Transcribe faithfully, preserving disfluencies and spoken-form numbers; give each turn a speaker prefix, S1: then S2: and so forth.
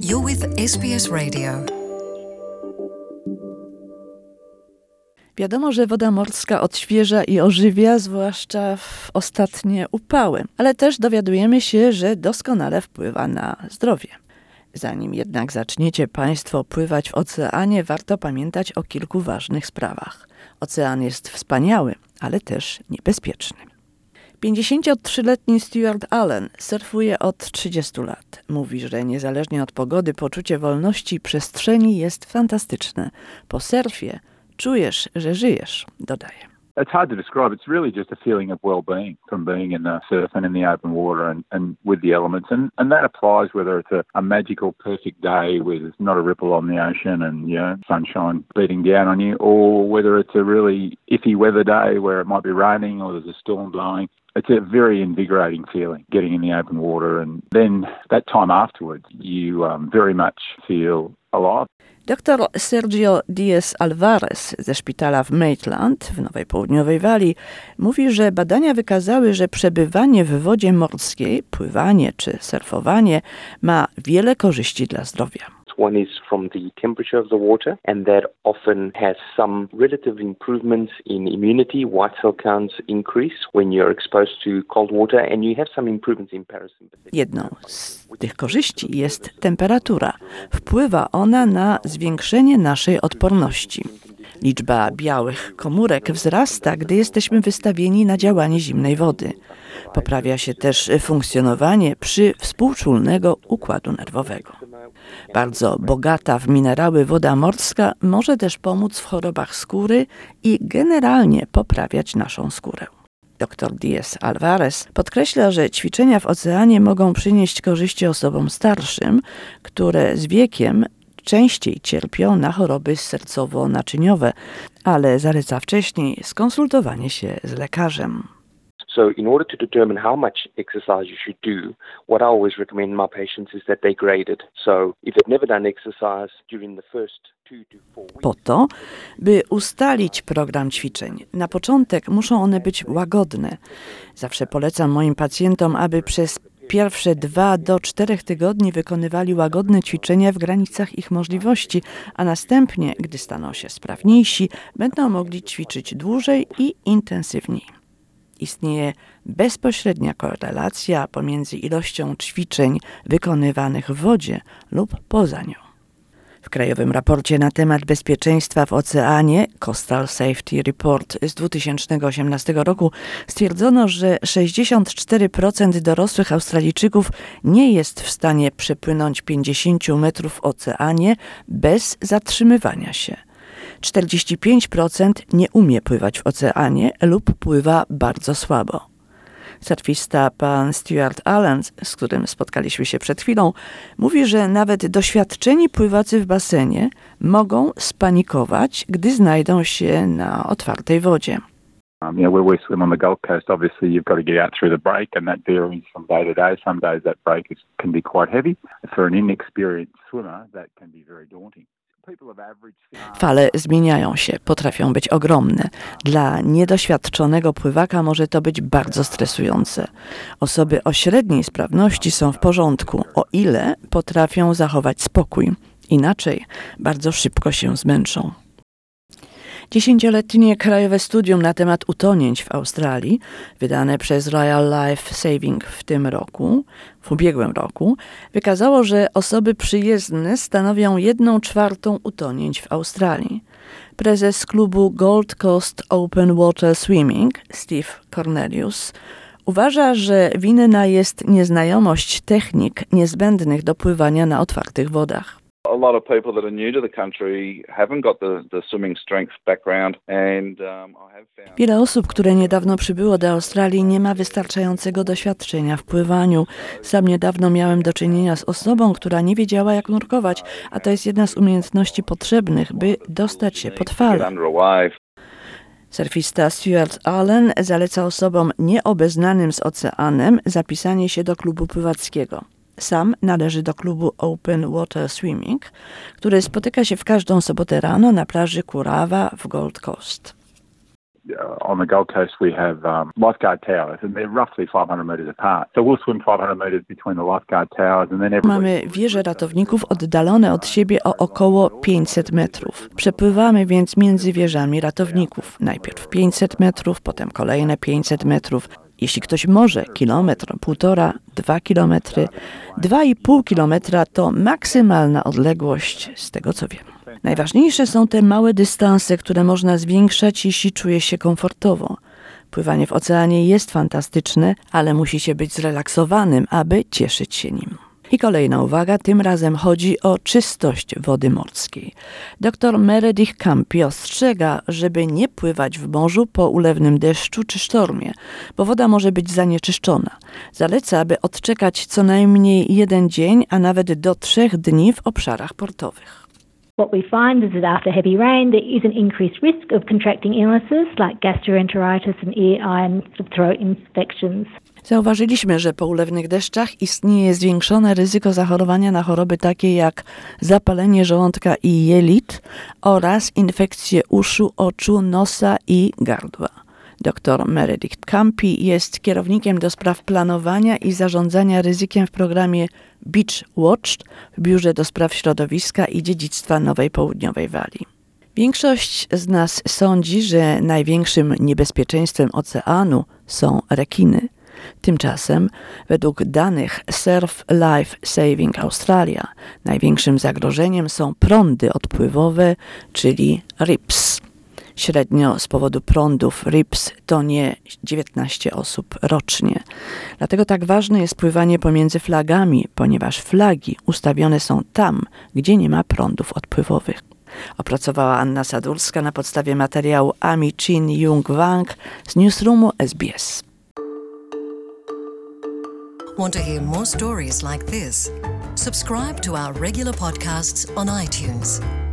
S1: You're with S B S Radio.
S2: Wiadomo, że woda morska odświeża i ożywia, zwłaszcza w ostatnie upały, ale też dowiadujemy się, że doskonale wpływa na zdrowie. Zanim jednak zaczniecie Państwo pływać w oceanie, warto pamiętać o kilku ważnych sprawach. Ocean jest wspaniały, ale też niebezpieczny. pięćdziesięciotrzyletni Stuart Allen surfuje od trzydziestu lat. Mówi, że niezależnie od pogody poczucie wolności i przestrzeni jest fantastyczne. Po surfie czujesz, że żyjesz, dodaje.
S3: It's hard to describe. It's really just a feeling of well-being from being in the surf and in the open water and, and with the elements. And, and that applies whether it's a, a magical, perfect day with not a ripple on the ocean and, you know, sunshine beating down on you, or whether it's a really iffy weather day where it might be raining or there's a storm blowing. It's a very invigorating feeling, getting in the open water. And then that time afterwards, you um, very much feel alive.
S2: Doktor Sergio Diaz-Alvarez ze szpitala w Maitland w Nowej Południowej Walii mówi, że badania wykazały, że przebywanie w wodzie morskiej, pływanie czy surfowanie ma wiele korzyści dla zdrowia.
S4: One is from the temperature of the water, and that often has some relative improvements in immunity. White cell counts increase when you're exposed to cold water, and you have some improvements in parasympathetic.
S2: Jedną z tych korzyści jest temperatura. Wpływa ona na zwiększenie naszej odporności. Liczba białych komórek wzrasta, gdy jesteśmy wystawieni na działanie zimnej wody. Poprawia się też funkcjonowanie przywspółczulnego układu nerwowego. Bardzo bogata w minerały woda morska może też pomóc w chorobach skóry i generalnie poprawiać naszą skórę. Doktor Diaz-Alvarez podkreśla, że ćwiczenia w oceanie mogą przynieść korzyści osobom starszym, które z wiekiem częściej cierpią na choroby sercowo-naczyniowe, ale zaleca wcześniej skonsultowanie się z lekarzem.
S4: So in order to determine how much exercise you should do, what I always recommend my patients is that they grade it. So if they've never done exercise during the first two to four weeks.
S2: Po to, by ustalić program ćwiczeń. Na początek muszą one być łagodne. Zawsze polecam moim pacjentom, aby przez pierwsze dwa do czterech tygodni wykonywali łagodne ćwiczenia w granicach ich możliwości, a następnie, gdy staną się sprawniejsi, będą mogli ćwiczyć dłużej i intensywniej. Istnieje bezpośrednia korelacja pomiędzy ilością ćwiczeń wykonywanych w wodzie lub poza nią. W krajowym raporcie na temat bezpieczeństwa w oceanie Coastal Safety Report z dwa tysiące osiemnastego roku stwierdzono, że sześćdziesiąt cztery procent dorosłych Australijczyków nie jest w stanie przepłynąć pięćdziesiąt metrów w oceanie bez zatrzymywania się. czterdzieści pięć procent nie umie pływać w oceanie lub pływa bardzo słabo. Surfista pan Stuart Allen, z którym spotkaliśmy się przed chwilą, mówi, że nawet doświadczeni pływacy w basenie mogą spanikować, gdy znajdą się na otwartej wodzie.
S3: Um, you know, where we swim on the Gold Coast, obviously you've got to get out through the break, and that varies from day to day. Some days that break is, can be quite heavy. For an inexperienced swimmer, that can be very daunting.
S2: Fale zmieniają się, potrafią być ogromne. Dla niedoświadczonego pływaka może to być bardzo stresujące. Osoby o średniej sprawności są w porządku, o ile potrafią zachować spokój. Inaczej bardzo szybko się zmęczą. Dziesięcioletnie krajowe studium na temat utonięć w Australii, wydane przez Royal Life Saving w tym roku, w ubiegłym roku, wykazało, że osoby przyjezdne stanowią jedną czwartą utonięć w Australii. Prezes klubu Gold Coast Open Water Swimming, Steve Cornelius, uważa, że winna jest nieznajomość technik niezbędnych do pływania na otwartych wodach.
S5: A lot of people that are new to the country haven't got the, the swimming strength background and um, I have found...
S2: Wiele osób, które niedawno przybyło do Australii, nie ma wystarczającego doświadczenia w pływaniu. Sam niedawno miałem do czynienia z osobą, która nie wiedziała, jak nurkować, a to jest jedna z umiejętności potrzebnych, by dostać się pod falę. Surfista Stuart Allen zaleca osobom nieobeznanym z oceanem zapisanie się do klubu pływackiego. Sam należy do klubu Open Water Swimming, który spotyka się w każdą sobotę rano na plaży Kurawa w Gold Coast.
S3: on the Gold Coast we have um, lifeguard towers and they're roughly five hundred metres apart. So we'll swim five hundred metres between the lifeguard towers and then everybody...
S2: Mamy wieże ratowników oddalone od siebie o około pięćset metrów. Przepływamy więc między wieżami ratowników. Najpierw pięćset metrów, potem kolejne pięćset metrów. Jeśli ktoś może, kilometr, półtora, dwa kilometry, dwa i pół kilometra to maksymalna odległość z tego, co wiem. Najważniejsze są te małe dystanse, które można zwiększać, jeśli czuje się komfortowo. Pływanie w oceanie jest fantastyczne, ale musi się być zrelaksowanym, aby cieszyć się nim. I kolejna uwaga, tym razem chodzi o czystość wody morskiej. Doktor Meredith Campy ostrzega, żeby nie pływać w morzu po ulewnym deszczu czy sztormie, bo woda może być zanieczyszczona. Zaleca, aby odczekać co najmniej jeden dzień, a nawet do trzech dni w obszarach portowych.
S6: What we find is that after heavy rain, there is an increased risk of contracting illnesses like gastroenteritis and ear, eye and throat infections.
S2: Zauważyliśmy, że po ulewnych deszczach istnieje zwiększone ryzyko zachorowania na choroby takie jak zapalenie żołądka i jelit oraz infekcje uszu, oczu, nosa i gardła. Dr Meredith Campy jest kierownikiem do spraw planowania i zarządzania ryzykiem w programie Beach Watch w Biurze do Spraw Środowiska i Dziedzictwa Nowej Południowej Walii. Większość z nas sądzi, że największym niebezpieczeństwem oceanu są rekiny. Tymczasem, według danych Surf Life Saving Australia, największym zagrożeniem są prądy odpływowe, czyli R I P S. Średnio z powodu prądów R I P S tonie dziewiętnaście osób rocznie. Dlatego tak ważne jest pływanie pomiędzy flagami, ponieważ flagi ustawione są tam, gdzie nie ma prądów odpływowych. Opracowała Anna Sadurska na podstawie materiału Ami Chin Jung Wang z Newsroomu S B S.
S1: Want to hear more stories like this? Subscribe to our regular podcasts on iTunes.